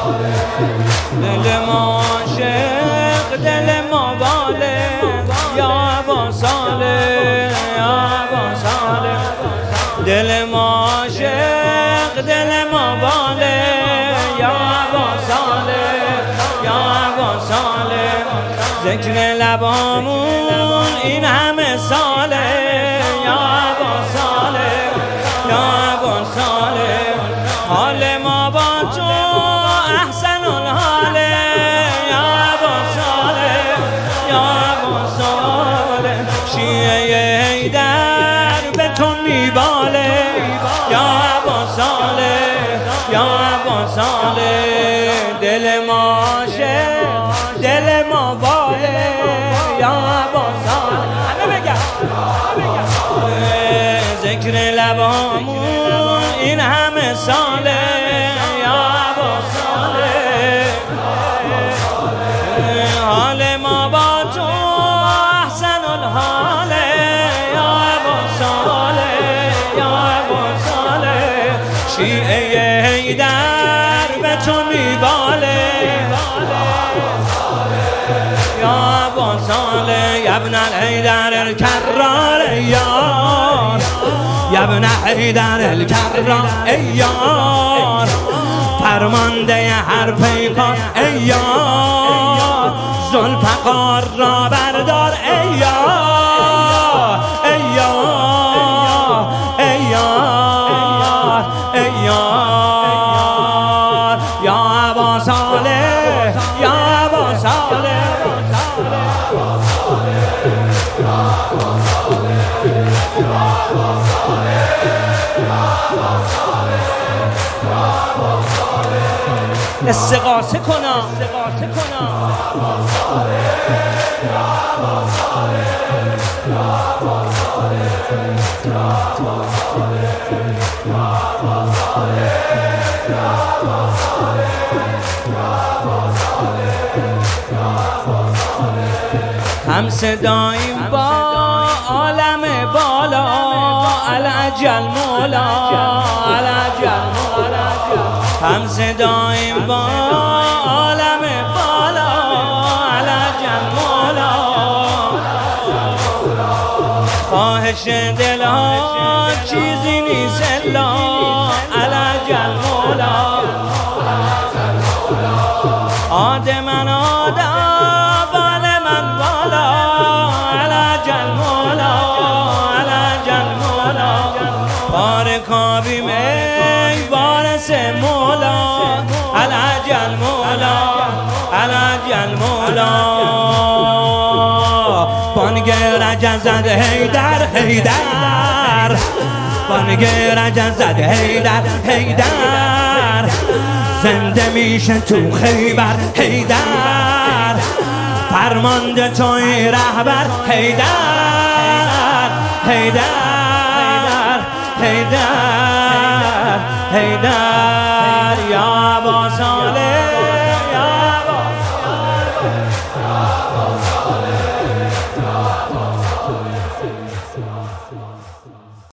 دل ما عاشق دل ما باله یا ابا صالح یا ابا صالح دل ما عاشق دل ما باله یا ابا صالح یا ابا صالح ذکر لبامون این همه ساله یا ابا صالح یا ابا صالح حال ما با تو احسن الحاله یا ابا صالح یا ابا صالح شیعه حیدر به تو میباله یا ابا صالح یا ابا صالح دل ما عاشق دل ما باله یا ابا صالح همه بگم ذکر لبامون این همه ساله یا ابا صالح حال ما با تو احسن الحاله یا ابا صالح یا ابا صالح شیعه حیدر به تو میباله یا ابا صالح یا ابن الحیدر الکرار یار یا ابن حیدر الکرار ای یار فرمانده هر پیکار ای یار ذوالفقار را بردار ای یار ای یار ای یار ای یار یا ابا صالح یا ابا صالح استغاثه کنم هم صداییم با عالم بالا العجل مولا العجل مولا هم صداییم با عالم بالا العجل مولا خواهش دل ها چیزی نیست الا العجل مولا آدم آدم بال من بالا العجل مولا العجل مولا بار کابی می بارس مولا العجل مولا العجل مولا بانگ رجل زد حیدر حیدر بانگ رجل زد حیدر حیدر زنده میشه تو خیبر حیدر فرمانده توی رهبر حیدر حیدر حیدر حیدر